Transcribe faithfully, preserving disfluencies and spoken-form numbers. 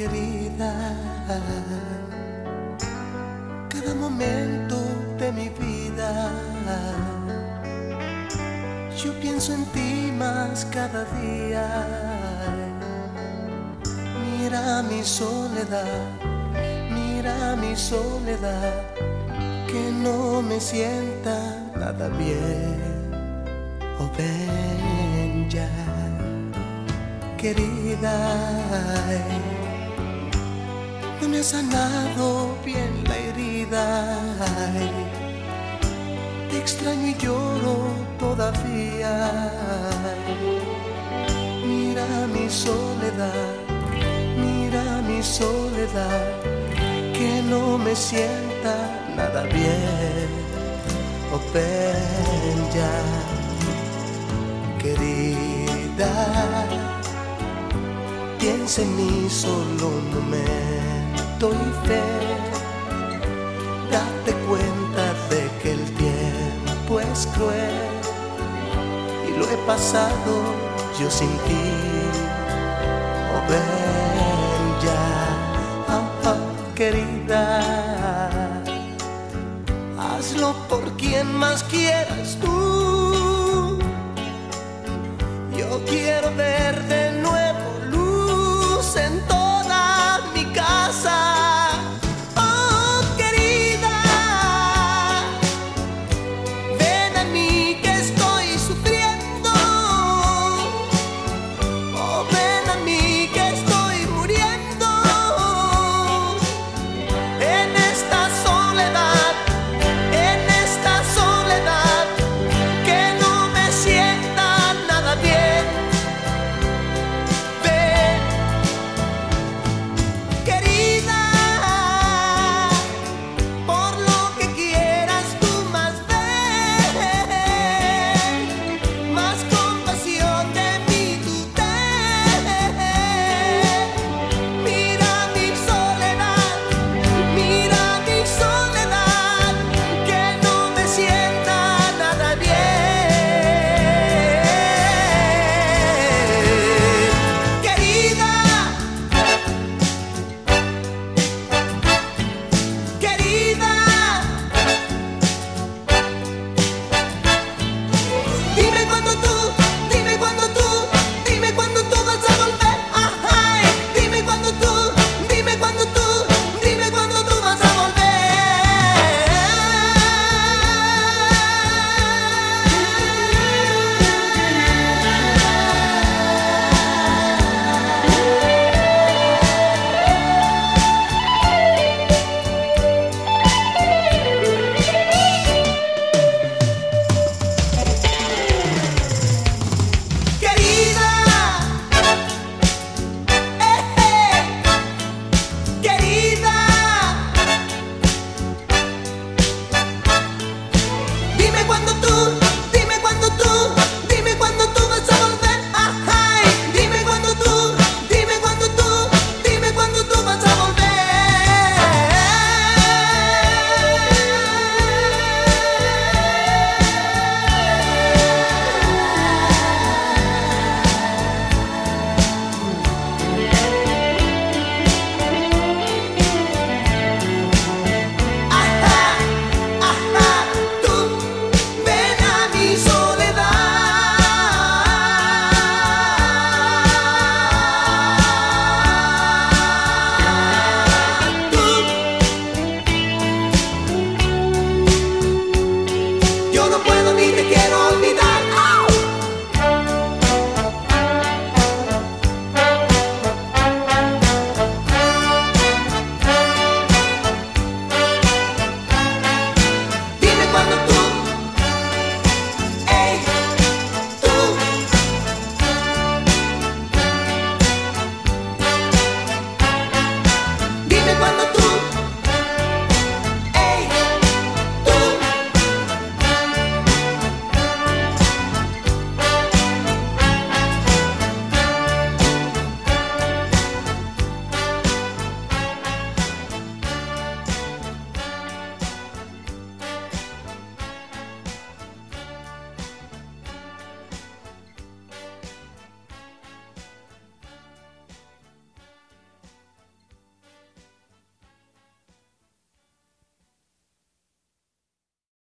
querida, cada momento de mi vida yo pienso en ti más cada día. Mira mi soledad, mira mi soledad, que no me sienta nada bien. Oh, ven ya, querida, no me ha sanado bien la herida. Te extraño y lloro todavía. Mira mi soledad, mira mi soledad, que no me sienta nada bien. Oh, ven ya, querida, piensa en mí solo un momento y ve, date cuenta de que el tiempo es cruel y lo he pasado yo sin ti. Oh, ven ya, oh, oh, querida, hazlo por quien más quieras tú. Yo quiero ver de nuevo luz en toda mi casa. Oh, querida, ven a mí que estoy sufriendo. Oh, ven a mí que estoy muriendo en esta soledad, en esta soledad que no me sienta nada bien. Ven, querida, por lo que quieras tú más ven, más compasión de mí tú ten. Mira mi soledad, mira mi soledad, que no me sienta nada bien. Querida, querida, dime cuando tú, dime cuando tú, dime cuando tú vas a volver. Ay, dime cuando tú, dime cuando tú, dime cuando tú vas a querida, eh, eh, querida, dime cuando tú, dime cuando tú, dime cuando tú vas a volver. Ay, dime cuando tú, dime cuando tú, dime cuando tú vas a volver. Ajá, ajá, tú ven a mi soledad. Tú, yo no puedo